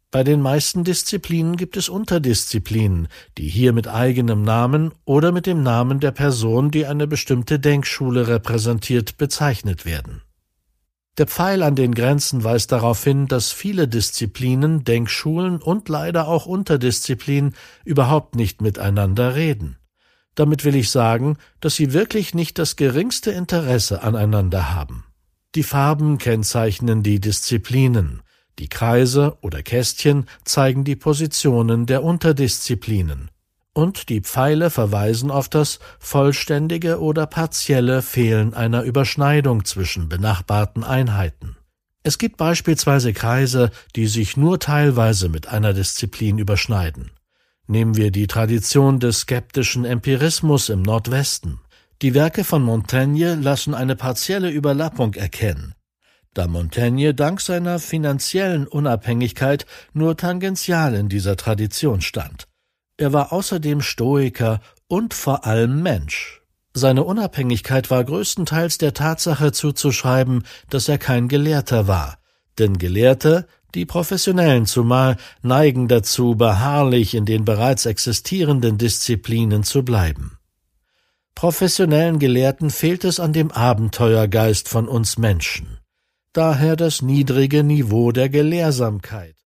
Bei den meisten Disziplinen gibt es Unterdisziplinen, die hier mit eigenem Namen oder mit dem Namen der Person, die eine bestimmte Denkschule repräsentiert, bezeichnet werden. Der Pfeil an den Grenzen weist darauf hin, dass viele Disziplinen, Denkschulen und leider auch Unterdisziplinen überhaupt nicht miteinander reden. Damit will ich sagen, dass sie wirklich nicht das geringste Interesse aneinander haben. Die Farben kennzeichnen die Disziplinen. Die Kreise oder Kästchen zeigen die Positionen der Unterdisziplinen. Und die Pfeile verweisen auf das vollständige oder partielle Fehlen einer Überschneidung zwischen benachbarten Einheiten. Es gibt beispielsweise Kreise, die sich nur teilweise mit einer Disziplin überschneiden. Nehmen wir die Tradition des skeptischen Empirismus im Nordwesten. Die Werke von Montaigne lassen eine partielle Überlappung erkennen, da Montaigne dank seiner finanziellen Unabhängigkeit nur tangential in dieser Tradition stand. Er war außerdem Stoiker und vor allem Mensch. Seine Unabhängigkeit war größtenteils der Tatsache zuzuschreiben, dass er kein Gelehrter war, denn Gelehrte, die Professionellen zumal, neigen dazu, beharrlich in den bereits existierenden Disziplinen zu bleiben. Professionellen Gelehrten fehlt es an dem Abenteuergeist von uns Menschen. Daher das niedrige Niveau der Gelehrsamkeit.